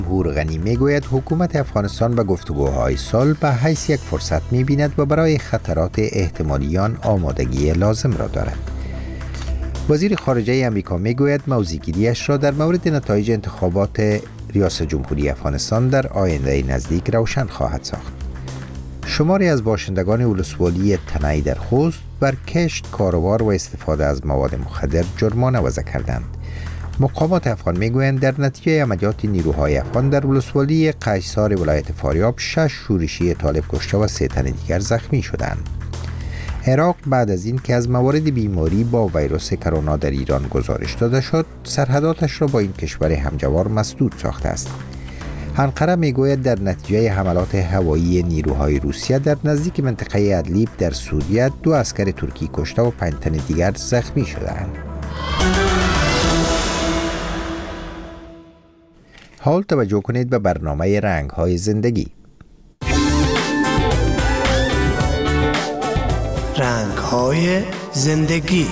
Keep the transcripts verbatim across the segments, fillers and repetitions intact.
جمهور غنی میگوید حکومت افغانستان به گفتگوهای صلح به حیث یک فرصت می‌بیند و برای خطرات احتمالی آن آمادگی لازم را دارد. وزیر خارجه آمریکا میگوید موضع‌گیری‌اش را در مورد نتایج انتخابات ریاست جمهوری افغانستان در آینده نزدیک روشن خواهد ساخت. شماری از باشندگان ولسوالی تنعی در خوست بر کشت، کاروبار و استفاده از مواد مخدر جرمانه وضع کردند. مقامات افغان میگویند در نتیجه عملیات نیروهای افغان در ولسوالی قیصار ولایت فاریاب شش شورشی طالب کشته و سه تن دیگر زخمی شدند. عراق بعد از این که از موارد بیماری با ویروس کرونا در ایران گزارش داده شد، سرحداتش را با این کشور همجوار مسدود ساخته است. انقره میگوید در نتیجه حملات هوایی نیروهای روسیه در نزدیک منطقه ادلیب در سوریه دو عسکر ترکی کشته و پنج تن دیگر زخمی شدند. حال توجه کنید به برنامه رنگ‌های زندگی. رنگ‌های زندگی.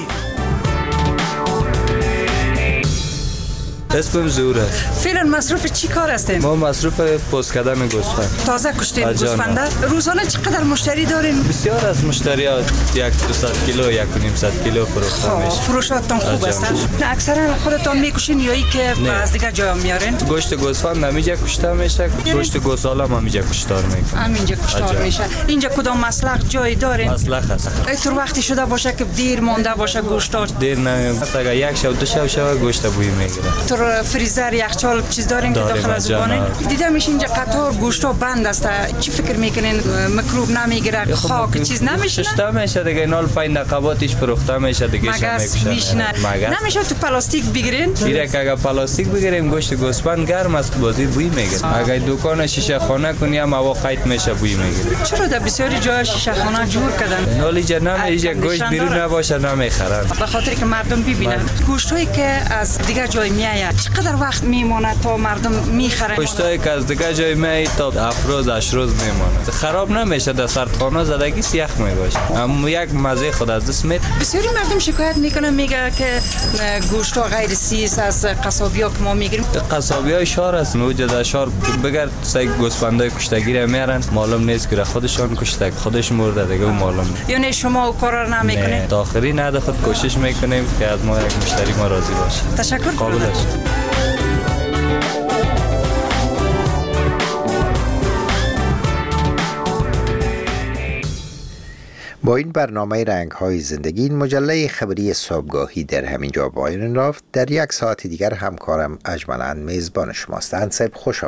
اسمم زوره. فعلا مصروف چی کار هستین؟ ما مصروف پوست کردن گوسفند. تازه کشتین گوسفنده؟ روزانه چقدر مشتری دارین؟ بسیار از مشتریات یک دویست کیلو یک و نیم صد کیلو فروخته میشه. فروشاتون خوب است؟ اکثرا خودتون میکشین یا ای که از دیگه جا میارین؟ گوشت گوسفند همینجا کشته میشه، گوشت گوساله هم همینجا کشتار میکنه. همینجا کشتار میشه. اینجا کدام مسلخ جای دارین؟ مسلخ هست. اینطور وقتی شده باشه که دیر مونده باشه گوشتا؟ دیر نه، اگه یک شب دو شب شب گوشت بوی میگیره. فریزر یخچال چیز دارین که داخل از بانه دیده میشه اینجا قطار گوشتا بند است. چی فکر میکنین میکروب نمیگیره، خاک چیز نمیشه؟ ششتا میشه دیگه نال پنج دقیقاتش فروخته میشه دیگه مگس میشنه. نمیشه تو پلاستیک بگیرین؟ دیره که اگه پلاستیک بگیریم گوشت گوسفند گرم است بازی بوی میگیره. اگه دکان شیشه خانه کنیم هوا قیت میشه بوی میگیره. چرا در بسیاری جای شیشه خانه جور کردن؟ نالی جا نمیشه گوشت بیرون نباشه نمیخرن. به خاطر که مردم ببینن گوشتایی که از دیگه جای میآید چقدر وقت میمونه تا مردم میخرن؟ گوشتایی که از دیگه جای میآید تا هفت روز هشت روز میمونه. خراب نمیشه، در سردخانه زدگی یخ میباشه. اما یک مزه خود از دست میاد. بسیاری مردم شکایت میکنن میگه که گوشت غیر سیس از قصابیا که ما میگیریم. قصابیای شهر است، موجود شهر بگرد سگ گوسفندای کشتگی میارن، معلوم نیست که خودشان کشته خودش مرده دیگه و معلوم نیست. یعنی شما او کارا رو نمیکنید؟ تا آخری نه، خود کوشش میکنیم که از ما یک مشتری ما راضی باشه. تشکر. قابل است. با این برنامه رنگ‌های زندگی این مجله خبری صبحگاهی در همین جا پایان رفت. در یک ساعت دیگر همکارم اجملاً میزبان شماست. انصب خوش